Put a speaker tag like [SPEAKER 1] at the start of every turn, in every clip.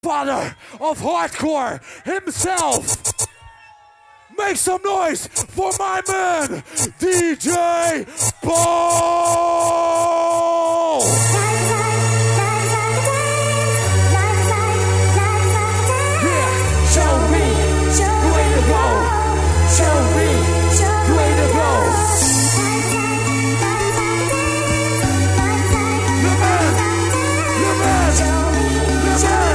[SPEAKER 1] Father of hardcore himself. Make some noise for my man, DJ Paul! Yeah, show me the way to go. Show me the way to go. The man, the man, the man.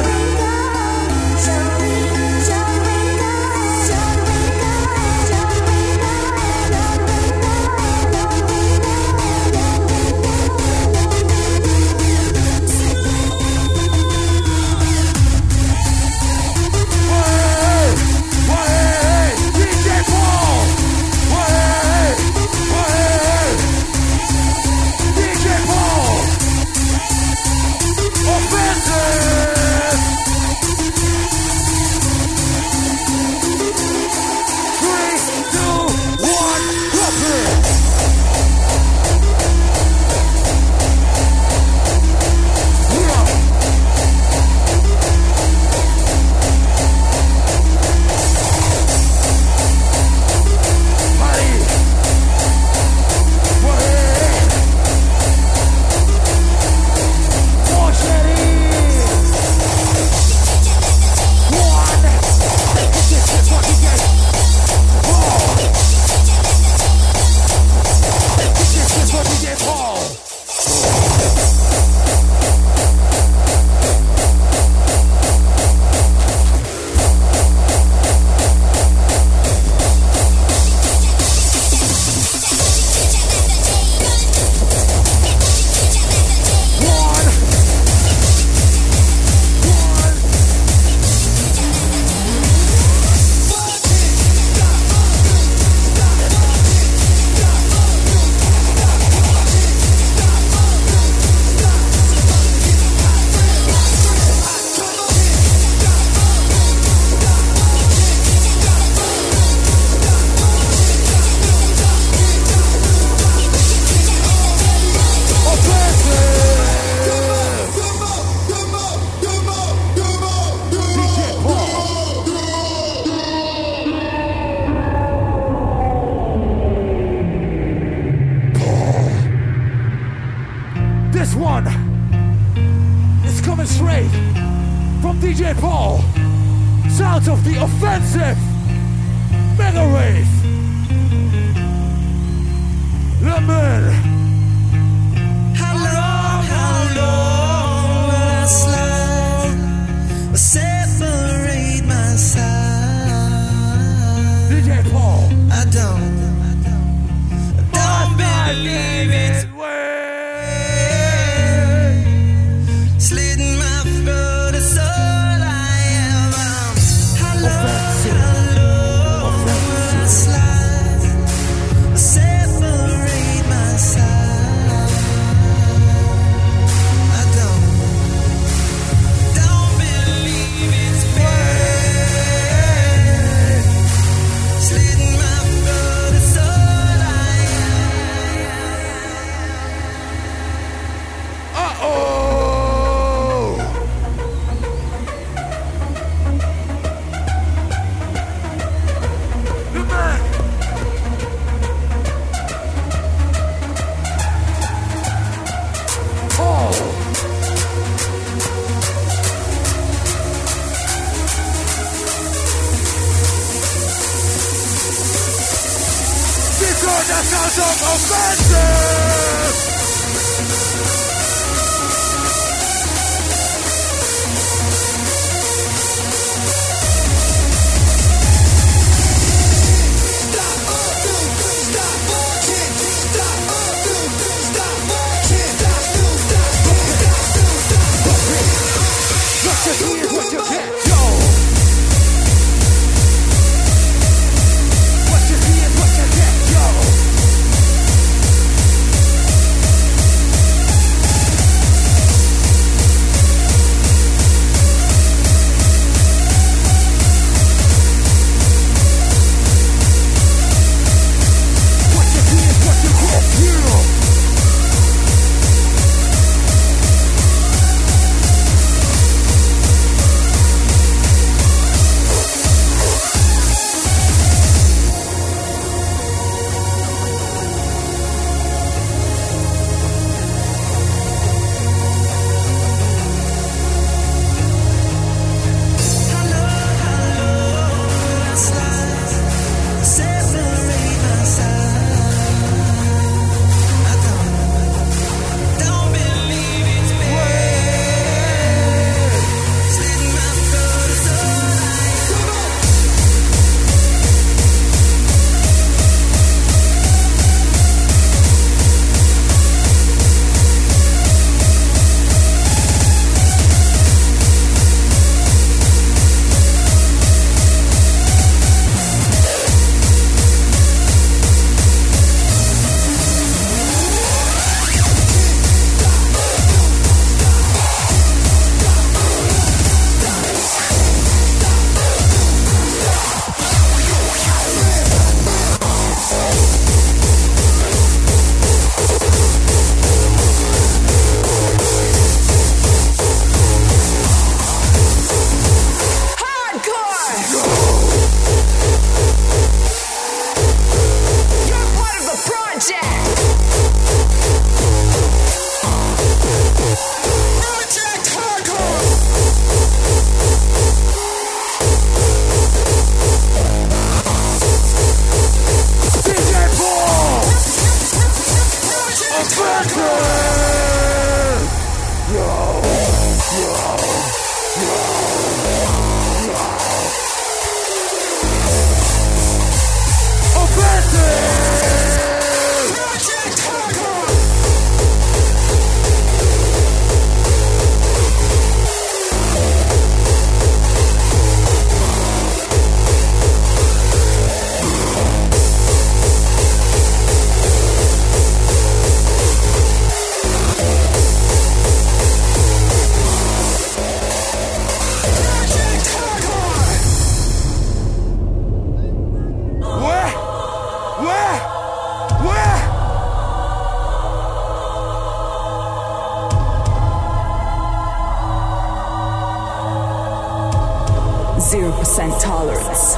[SPEAKER 2] 0% tolerance,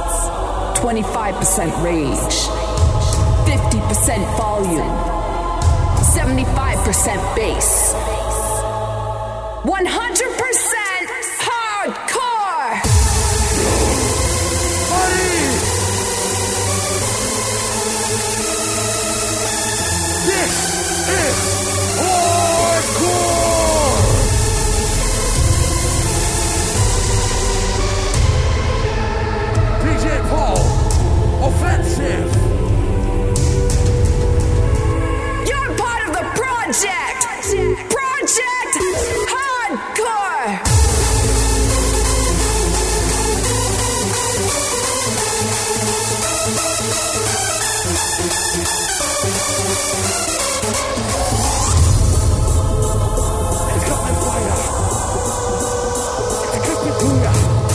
[SPEAKER 2] 25% rage, 50% volume, 75% bass, 100% hardcore.
[SPEAKER 1] This is hardcore. Offensive.
[SPEAKER 2] You're part of the project. Project Hardcore.
[SPEAKER 1] It's coming for ya. It's coming to ya.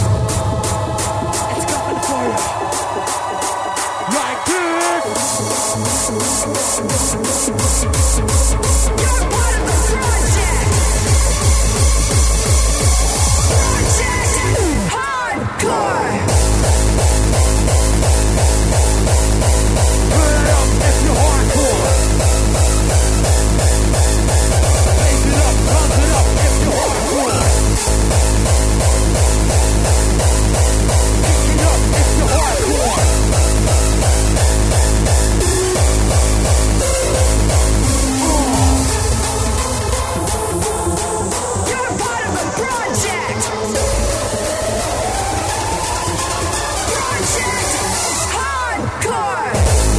[SPEAKER 1] It's coming for ya. Like this.
[SPEAKER 2] You're part of the project. Project Hardcore.
[SPEAKER 1] Turn it up if you're hardcore. Raise it up, pump it up if you're hardcore. Kick it up if you're hardcore.
[SPEAKER 2] You're part of the project. Project Hardcore.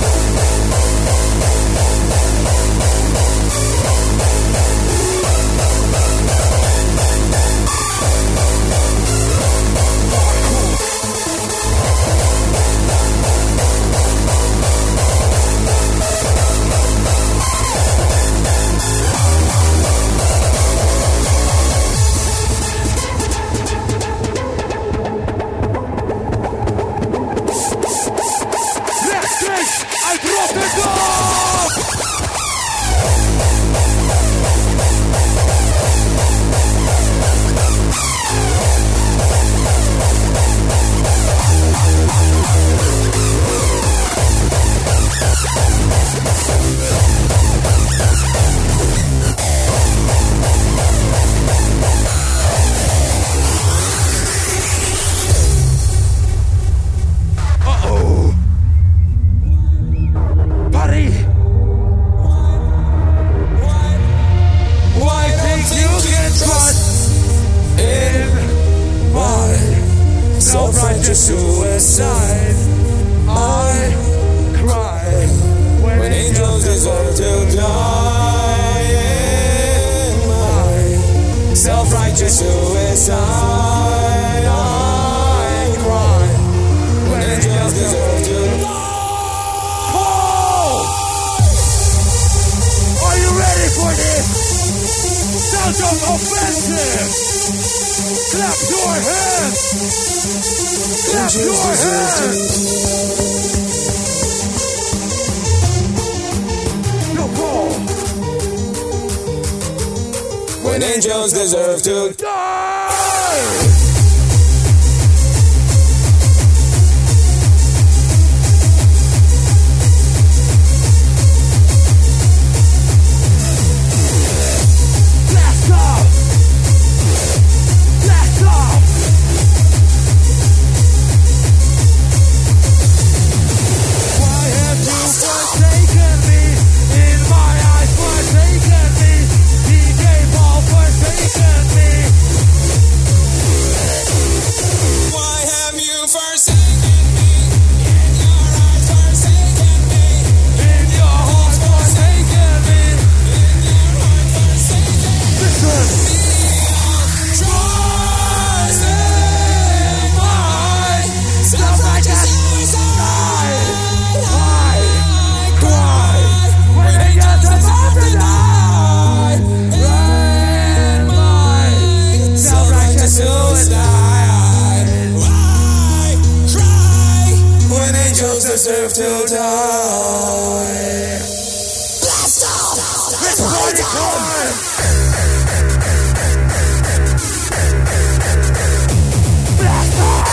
[SPEAKER 1] Let's take I drop it off. Uh-oh. Buddy. Why think you can trust in my self-righteous suicide? I cry when angels deserve to die in my self-righteous suicide. I cry when angels deserve to die. Are you ready for this? Sounds of offensive. Clap your hands. Clap your hands. No call. When angels deserve to die. Blast off! Blast off! Why have you forsaken me? In my eyes, forsaken me. DJ Paul forsaken me.
[SPEAKER 3] Why have you forsaken me? In your eyes forsaken me.
[SPEAKER 1] In your heart, forsaken me.
[SPEAKER 3] In your heart forsaken me.
[SPEAKER 1] Listen!
[SPEAKER 3] Trust in my self-righteous suicide.
[SPEAKER 1] I
[SPEAKER 3] I
[SPEAKER 1] cry
[SPEAKER 3] cry
[SPEAKER 1] when angels
[SPEAKER 3] deserve
[SPEAKER 1] deserve to
[SPEAKER 3] to
[SPEAKER 1] die.
[SPEAKER 3] in my self-righteous suicide. I cry when angels deserve to die. Blast off!
[SPEAKER 1] It's party time! Blast off!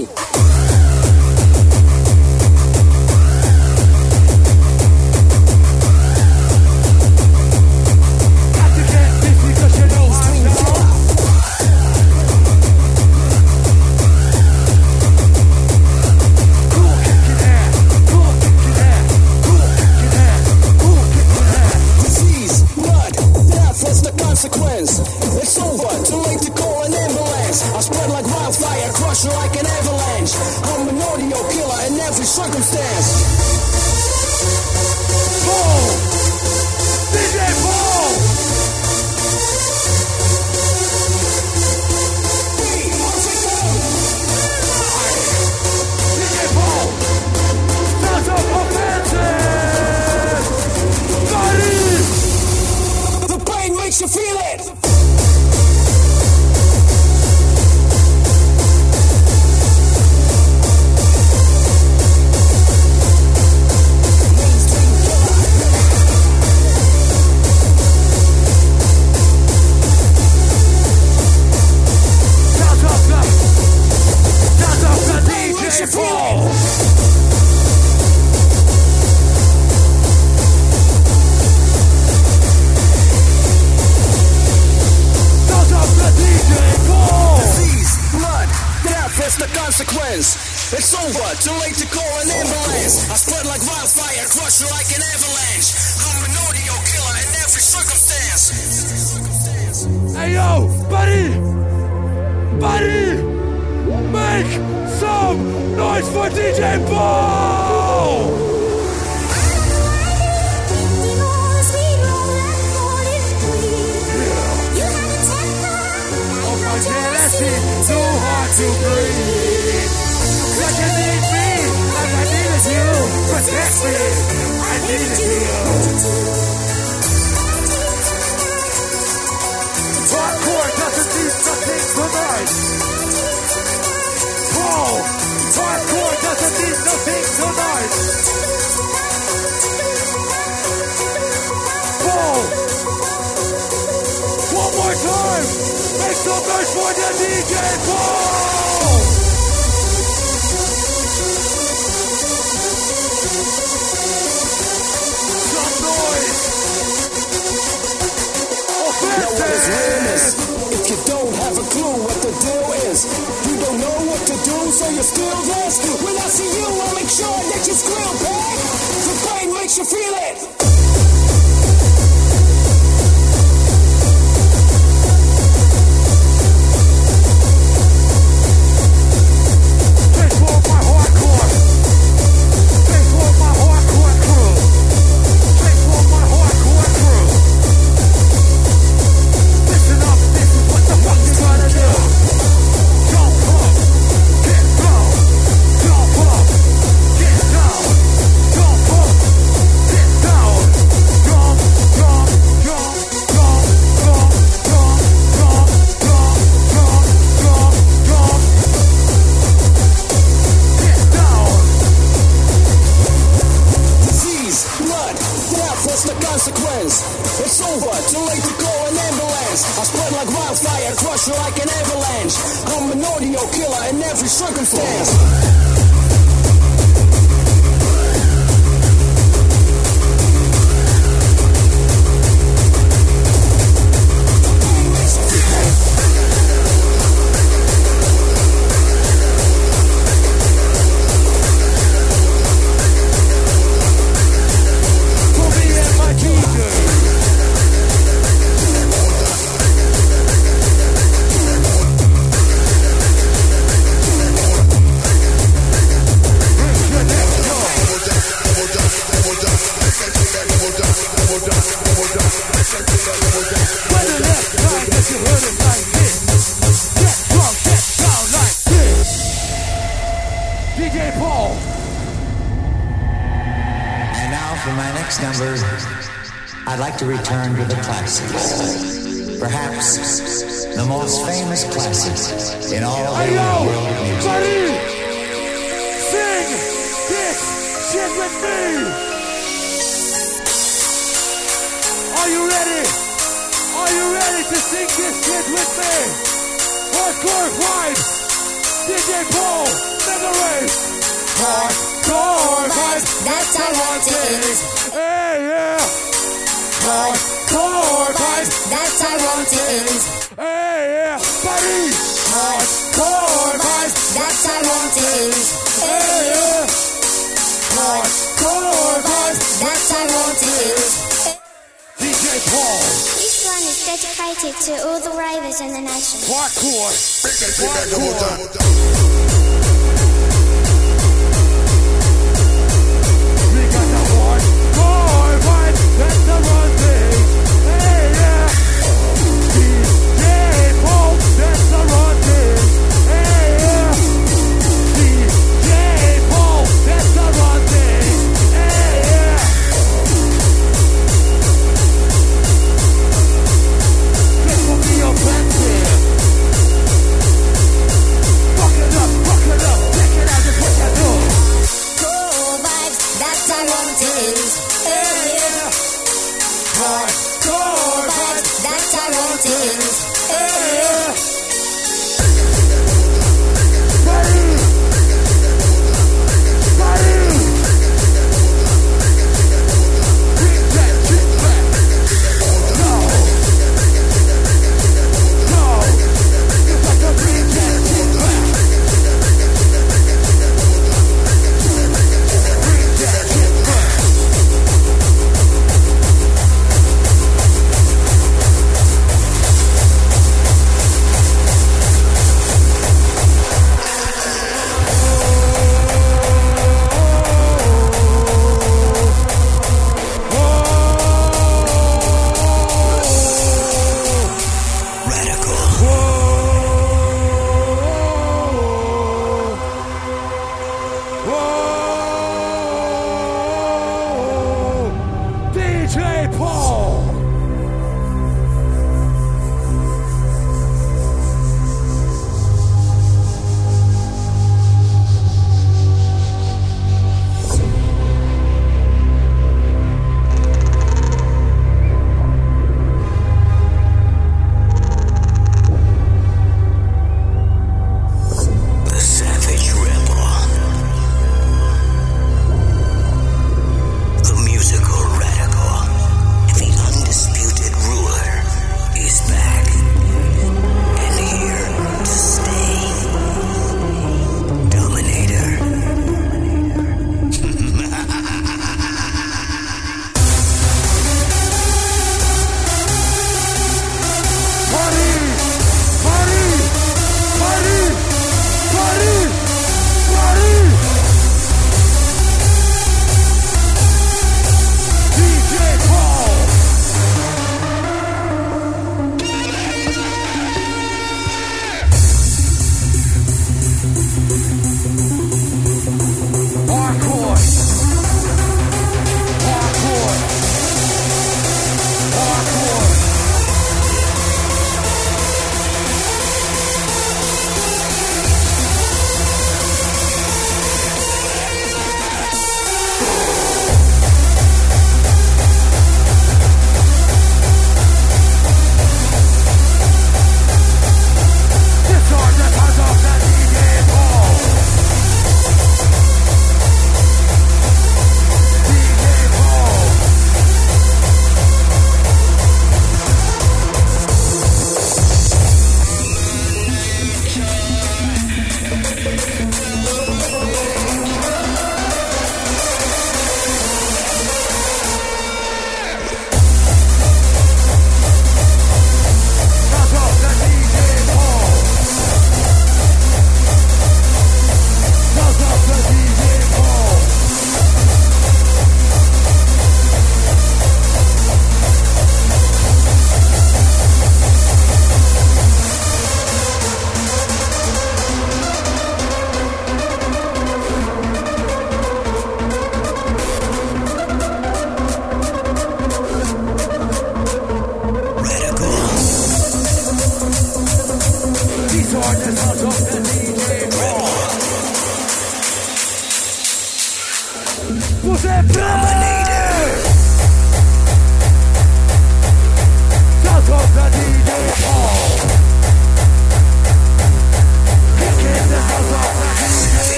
[SPEAKER 4] me.
[SPEAKER 1] Got to get busy 'cause you know I'm down. Cool kicking ass, cool kicking ass, cool kicking ass, cool kicking ass.
[SPEAKER 4] Disease, blood, death, what's the consequence? It's over, too late to call an ambulance. I spread like wildfire, crush you like an avalanche. I'm an audio killer in every circumstance.
[SPEAKER 1] Paul! DJ Paul! DJ Paul! Sounds of offensive! Buddy!
[SPEAKER 4] The pain makes you feel it.
[SPEAKER 1] Sounds of the DJ Paul! Sounds of the DJ Paul!
[SPEAKER 4] Disease, blood, death, what's the consequence? It's over, too late to call an ambulance. I spread like wildfire, crush you like an avalanche. I'm an audio killer in every circumstance.
[SPEAKER 1] Hey yo, buddy! Buddy! Make some noise for DJ Paul! Oh my jealousy, too hard to breathe. Like you need me, like I needed you. Protect me, I needed you. Hardcore doesn't need nothing tonight. Paul, hardcore doesn't need nothing tonight. Paul, one more time, make some noise for the DJ Paul. Some noise.
[SPEAKER 4] Now what is
[SPEAKER 1] Offensive.
[SPEAKER 4] If you don't have a clue what the deal is, you don't know what to do, so you're still this. When I see you, I'll make sure that you squeal back. The pain makes you feel it.
[SPEAKER 1] Transform my hardcore. Transform my hardcore crew. Transform my hardcore crew. Listen up, this is what the fuck you gonna do. Jump up, get down. Jump up, get down. Jump up, get down. Jump, jump, jump, jump, jump, jump, jump, jump, jump, jump, jump. Get down.
[SPEAKER 4] Disease, blood, death, what's the consequence? It's over, too late to call an ambulance. I spread like wildfire, crush you like an avalanche. I'm an audio killer in every circumstance.
[SPEAKER 1] For me and my DJ. When the next time that you heard it like this, get drunk, get down like this. DJ Paul.
[SPEAKER 5] And now for my next number, I'd like to return to the classics. Perhaps the most famous classics in all the
[SPEAKER 1] Hey yo,
[SPEAKER 5] world of music.
[SPEAKER 1] buddy, sing this shit with me. Are you ready? Are you ready to sing this shit with me? Hardcore Vibe, DJ Paul. misery. Hardcore vibes,
[SPEAKER 2] That's how what it is.
[SPEAKER 1] hey yeah. Hardcore vibes,
[SPEAKER 2] That's how what it is.
[SPEAKER 1] hey yeah. Buddy. Hardcore vibes,
[SPEAKER 2] That's how what it is.
[SPEAKER 1] hey yeah. Hardcore vibes,
[SPEAKER 2] That's how what it is.
[SPEAKER 1] DJ Paul.
[SPEAKER 6] This one is dedicated to all the ravers in the nation.
[SPEAKER 1] Hardcore. Hardcore. We got the hardcore vibes, that's the one thing. Hey yeah. DJ Paul, that's the one thing. Hey yeah. DJ Paul, that's the one thing. Hey yeah. This will be your offensive. Fuck it up, take it out, just what you do.
[SPEAKER 2] Cool vibes, that's how what it is.
[SPEAKER 1] Hey yeah. Hardcore vibes,
[SPEAKER 2] That's how what it is.
[SPEAKER 1] hey yeah. Ready. Bring that shit back. No. You got to bring that shit back. Bring that shit back. DJ Paul.
[SPEAKER 7] The Savage Rebel. The musical radical.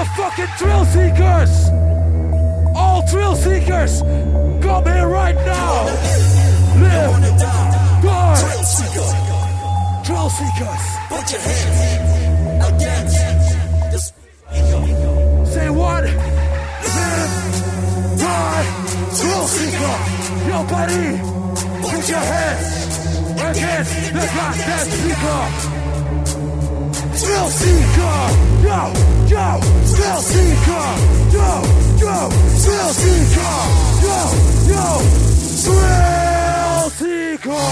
[SPEAKER 1] fucking thrill seekers! All thrill seekers, come here right now! Live, die! Thrill seekers!
[SPEAKER 7] Put your hands against this.
[SPEAKER 1] Say what? Live, die, thrill seeker! Yo, buddy, put your hands against the goddamn speaker! Thrill seeker! Yo, yo, thrill seeker! Yo, yo, thrill seeker! Yo, yo, thrill seeker!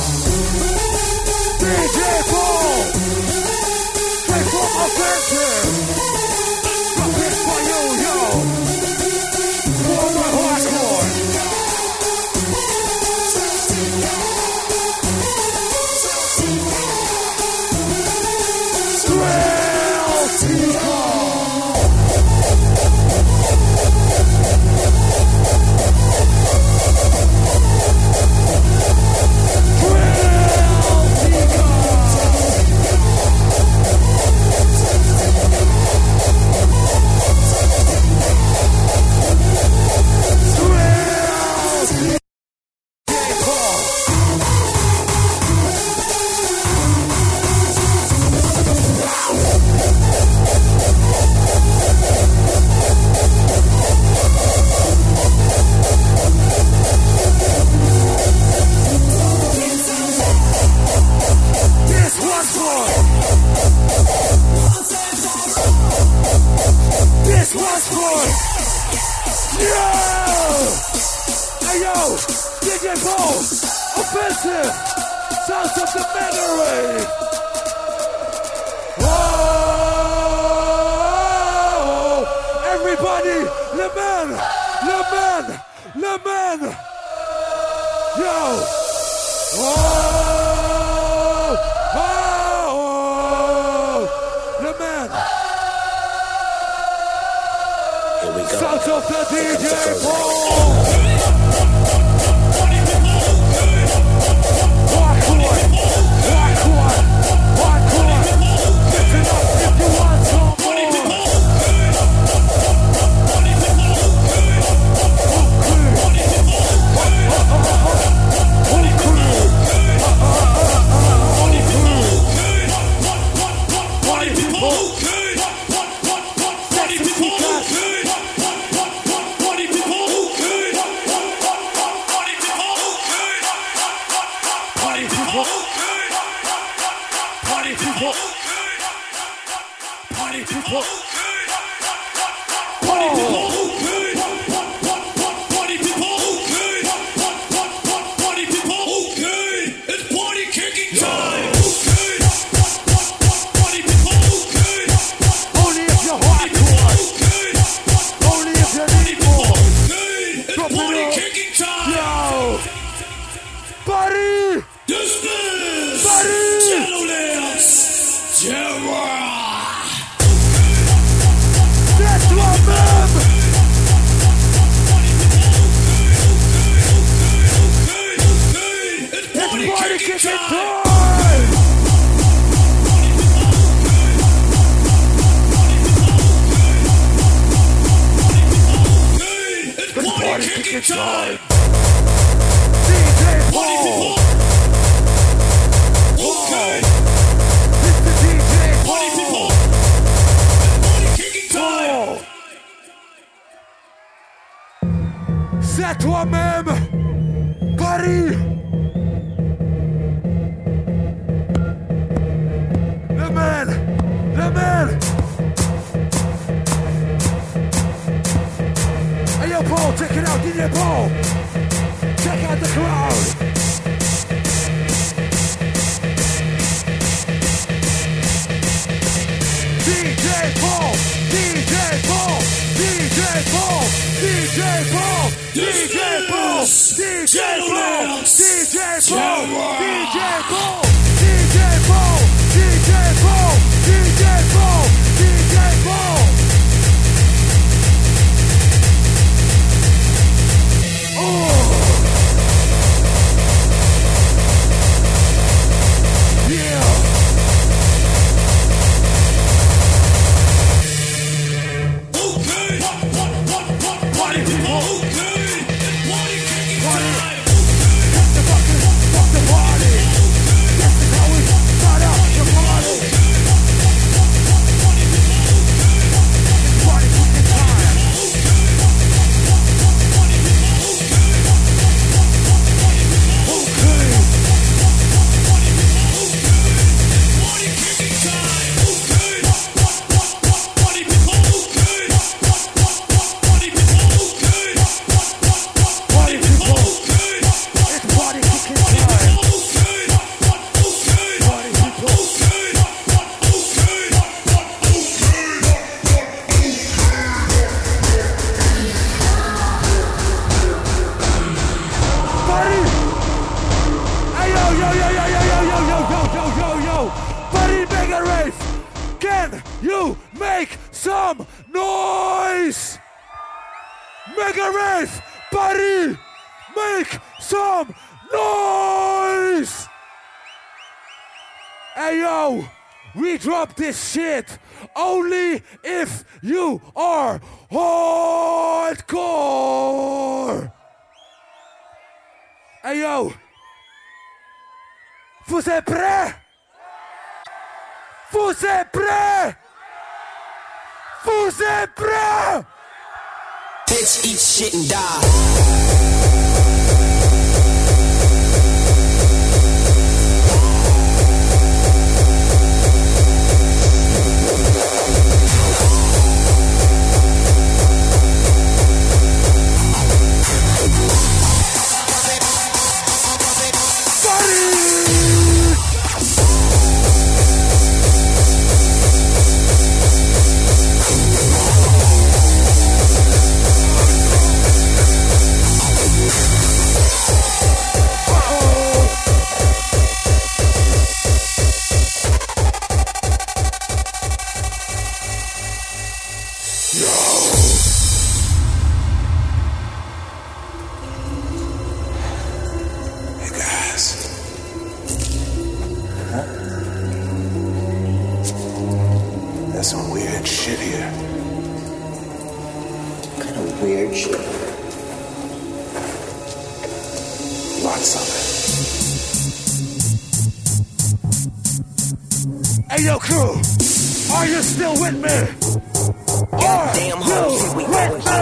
[SPEAKER 1] DJ Paul! Straight from offensive! Drop it for you, yo! Forward hardcore! Thrill seeker! C'est toi-même, Paris. Le man, le man. Hey yo, Paul, check it out, DJ Paul. Check out the crowd. DJ Paul, DJ Paul, DJ Paul, DJ Paul, DJ Paul, DJ Paul, DJ Paul, DJ Paul, DJ Paul, DJ Paul, DJ Paul, DJ Paul. Oh. Yeah. you make some noise? Megadeth, Paris, make some noise! Hey yo, we drop this shit only if you are hardcore! Hey yo, vous êtes prêts? Vous êtes prêts? Vous êtes prêts?
[SPEAKER 8] Bitch, eat shit and die.
[SPEAKER 1] Hey yo crew, are you still with me?
[SPEAKER 8] Goddamn hoes, here we go. Come on!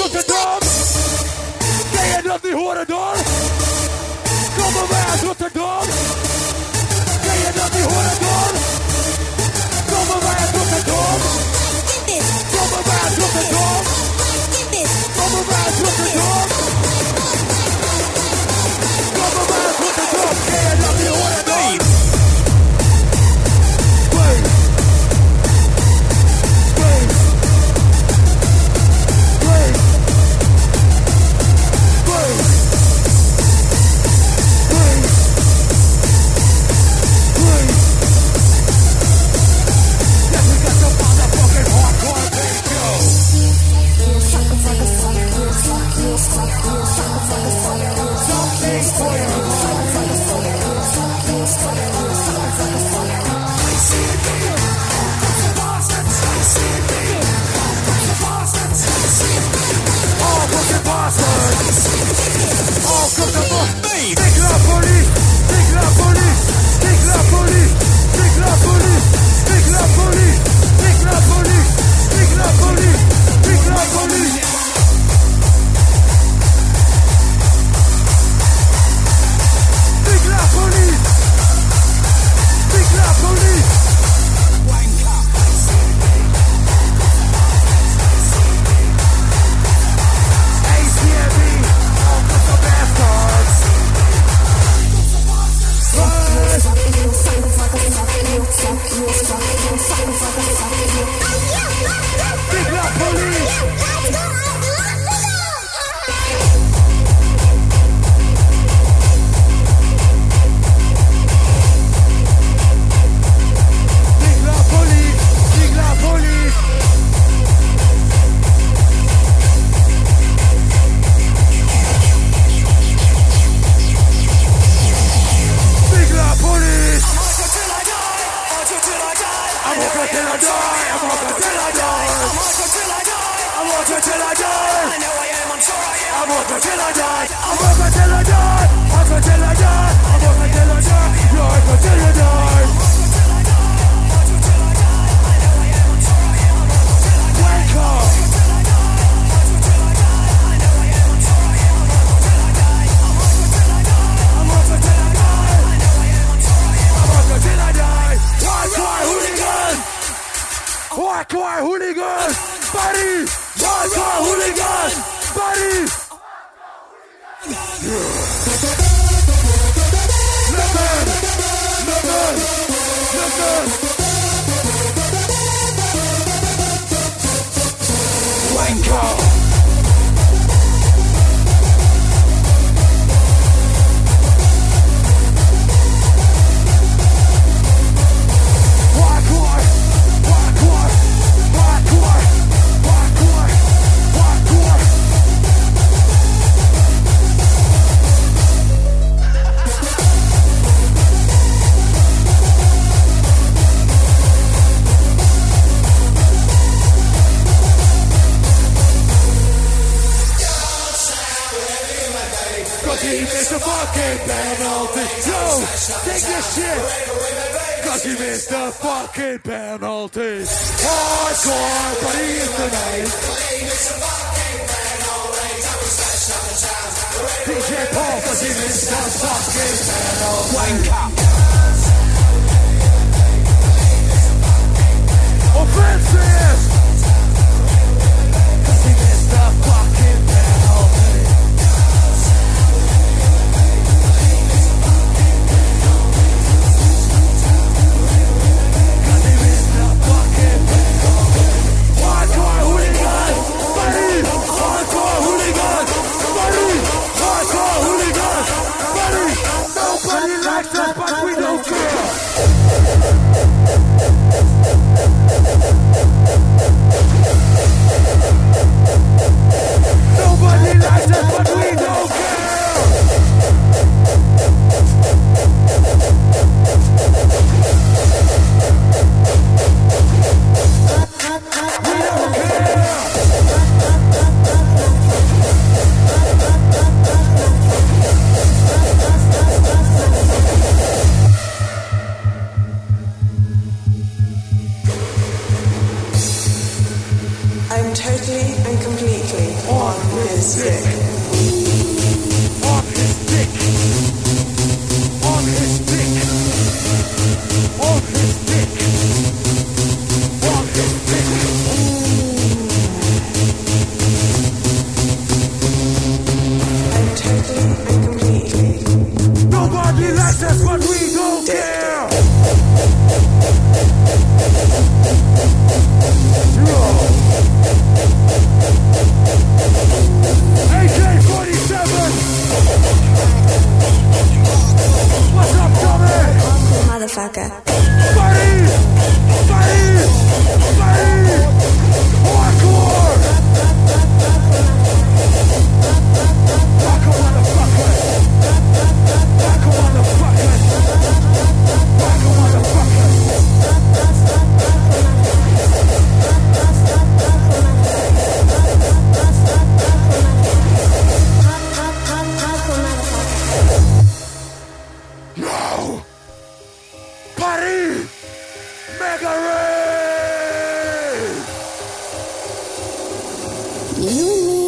[SPEAKER 1] Rotterdam. Ken je dat niet horen door? Kom maar bij uit Rotterdam. Ken je dat niet horen door? Kom maar bij uit Rotterdam. Kom maar bij uit Rotterdam. Kom maar bij uit Rotterdam. Kom maar bij uit Rotterdam. Ken je dat niet horen door? dick. On his dick. On his dick. On his dick. On his dick. Nobody likes us, but we don't care. AK-47. What's up, Tommy?
[SPEAKER 2] Motherfucker.
[SPEAKER 1] Buddy! Buddy! Buddy! Hardcore! Hardcore motherfucker! Hardcore motherfucker! Hardcore motherfucker! No! Paris! Mega Rave!
[SPEAKER 2] You and me,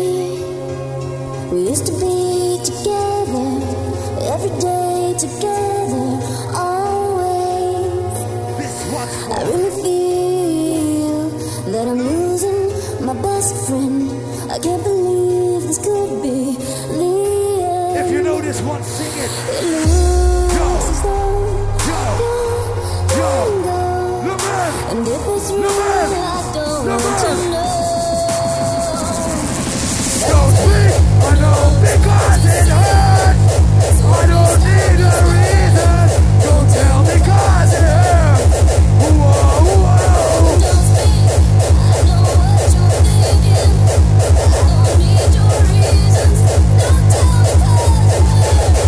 [SPEAKER 2] we used to be together, every day together, always.
[SPEAKER 1] This one's
[SPEAKER 2] I
[SPEAKER 1] for
[SPEAKER 2] really feel that I'm losing my best friend. I can't believe this could be the end.
[SPEAKER 1] If you know this one, sing it.
[SPEAKER 2] It looks as though
[SPEAKER 1] Yo!
[SPEAKER 2] you're letting go.
[SPEAKER 1] Lemon!
[SPEAKER 2] And if it's real,
[SPEAKER 1] Lemon!
[SPEAKER 2] I don't
[SPEAKER 1] Lemon!
[SPEAKER 2] want to know.
[SPEAKER 1] Don't speak! I know because it hurts! I don't need a reason! Don't tell me cause it hurts! Whoa, whoa!
[SPEAKER 2] Don't speak, I know what you're thinking. I don't need your reasons. Don't tell me cause it hurts.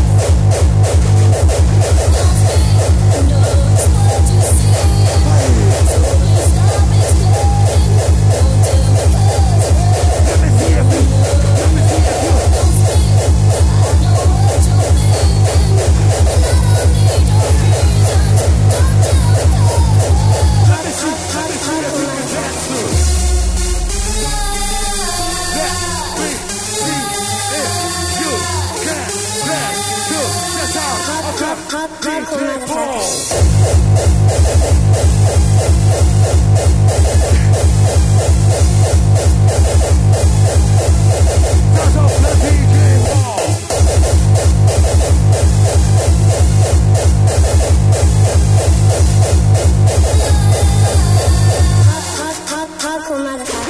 [SPEAKER 2] Don't speak, I know it's what you see. So please stop explaining. Don't tell me cause it hurts.
[SPEAKER 1] Let me see if you... Let me see if you...
[SPEAKER 2] Don't speak, I know what you're thinking. And I don't need your reasons. Don't tell me cause it hurts.
[SPEAKER 1] Let me see if you can dance to it. Let me see if you can dance to the sound of that DJ Paul. That's off the DJ Paul.
[SPEAKER 2] Hardcore motherfucker.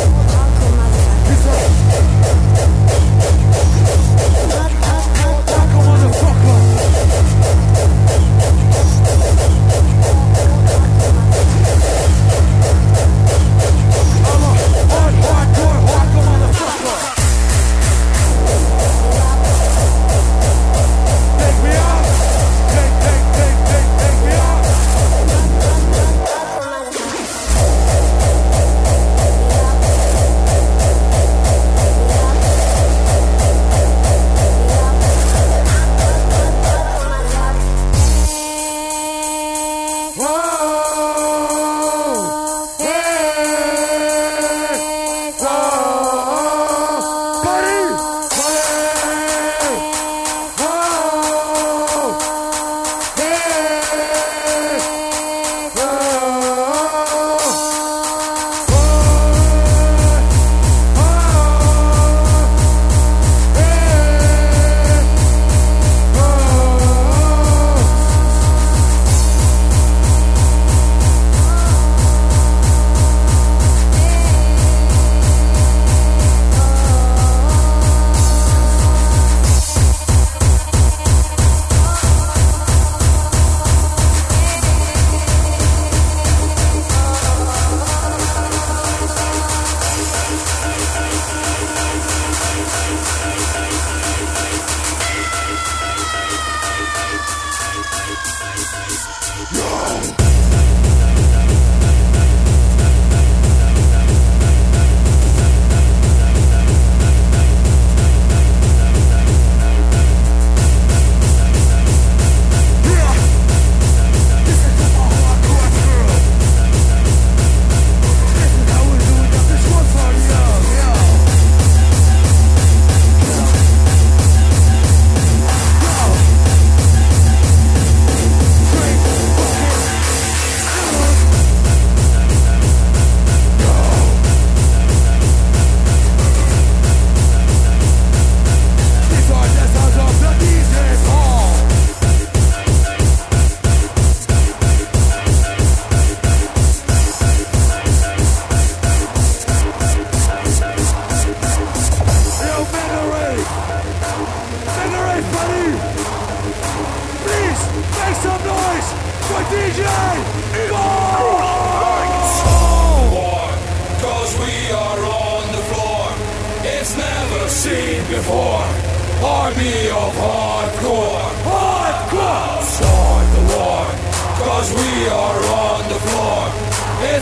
[SPEAKER 2] Hardcore motherfucker.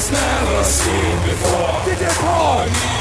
[SPEAKER 1] never seen before. DJ Paul.